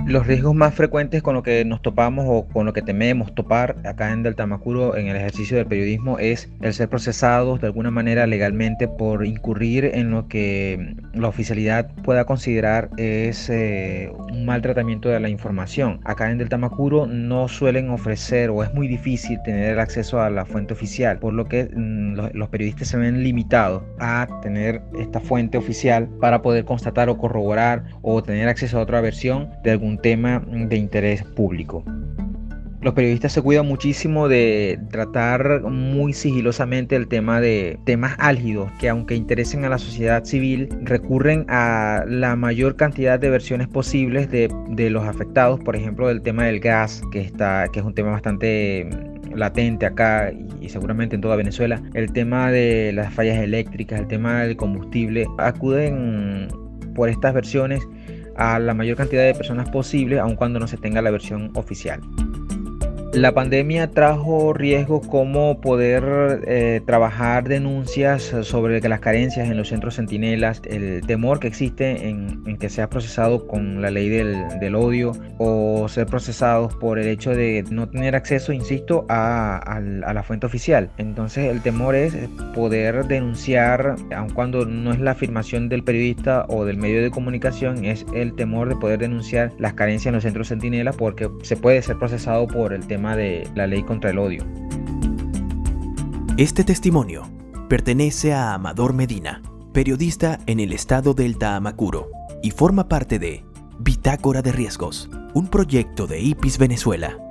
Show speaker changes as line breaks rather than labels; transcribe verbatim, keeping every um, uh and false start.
Los riesgos más frecuentes con lo que nos topamos o con lo que tememos topar acá en Del Tamacuro en el ejercicio del periodismo es el ser procesados de alguna manera legalmente por incurrir en lo que la oficialidad pueda considerar es eh, un mal tratamiento de la información. Acá en Del Tamacuro no suelen ofrecer o es muy difícil tener el acceso a la fuente oficial, por lo que mmm, los, los periodistas se ven limitados a tener esta fuente oficial para poder constatar o corroborar o tener acceso a otra versión de algún tema de interés público. Los periodistas se cuidan muchísimo de tratar muy sigilosamente el tema de temas álgidos que, aunque interesen a la sociedad civil, recurren a la mayor cantidad de versiones posibles de, de los afectados. Por ejemplo, del tema del gas, que, está, que es un tema bastante latente acá y seguramente en toda Venezuela. El tema de las fallas eléctricas, el tema del combustible. Acuden por estas versiones a la mayor cantidad de personas posible, aun cuando no se tenga la versión oficial. La pandemia trajo riesgos como poder eh, trabajar denuncias sobre las carencias en los centros centinelas, el temor que existe en, en que sea procesado con la ley del, del odio o ser procesados por el hecho de no tener acceso, insisto, a, a, a la fuente oficial. Entonces el temor es poder denunciar, aun cuando no es la afirmación del periodista o del medio de comunicación, es el temor de poder denunciar las carencias en los centros centinelas porque se puede ser procesado por el tema de la ley contra el odio.
Este testimonio pertenece a Amador Medina, periodista en el estado del Tamacuro, y forma parte de Bitácora de Riesgos, un proyecto de I P I S Venezuela.